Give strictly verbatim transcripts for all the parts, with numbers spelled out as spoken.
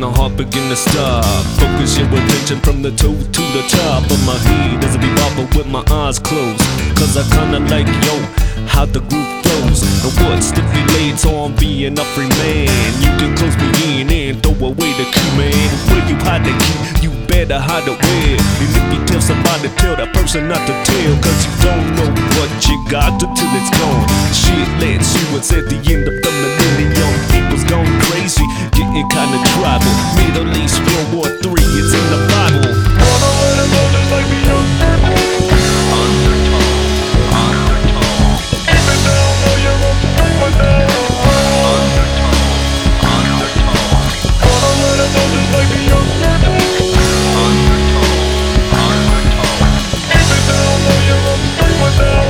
the heart begin to stop. Focus your attention from the toe to the top of my head as I be bobbing with my eyes closed. Cause I kinda like, yo, how the groove flows and what stimulates on being a free man. You can close me in and throw away the key, man. Where you hide the key, you better hide it well. And if you tell somebody, tell that person not to tell. Cause you don't know what you got until it's gone. Shit, let's see what's at the end of the millennium. People's gone crazy, getting kinda tribal. Middle East World War Three, it's in the Bible. Wanna let it know just like me, yo. Undertone, undertone. Keep it down, know you're up to bring my down. Undertone, undertone. Wanna let it know just like me, yo. Undertone, undertone. Keep it down, know you're up to bring my down.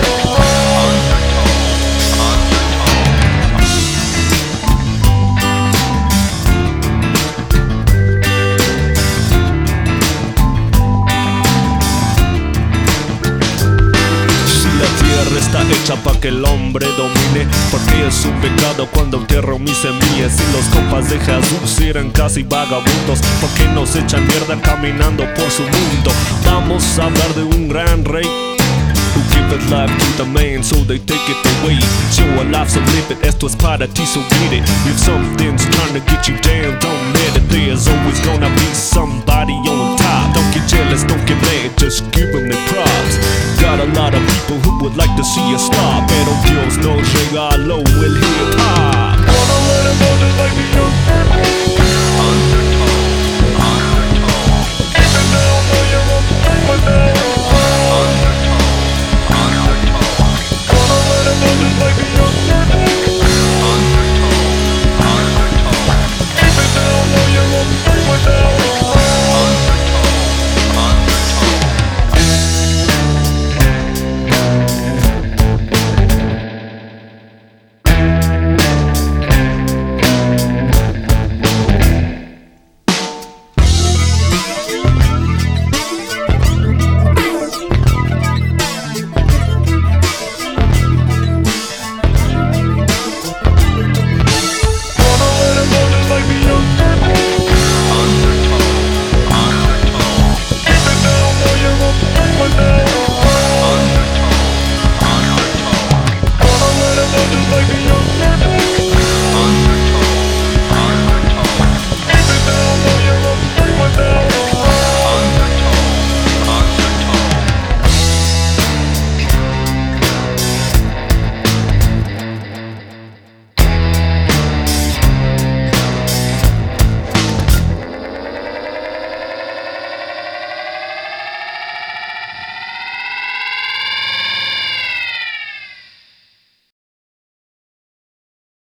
Está hecha pa' que el hombre domine, porque es un pecado cuando entierro mis semillas. Y los compas de Jesús eran casi vagabundos, porque nos echan mierda caminando por su mundo. Vamos a hablar de un gran rey who giveth life to the man, so they take it away. Show a life, so live it, esto es para ti, so get it. If something's trying to get you down, don't let it. There's always gonna be somebody on top. Don't get jealous, don't get mad, just give them their props. Got a lot of people who would like to see us stop, pero Dios nos regaló el hip hop.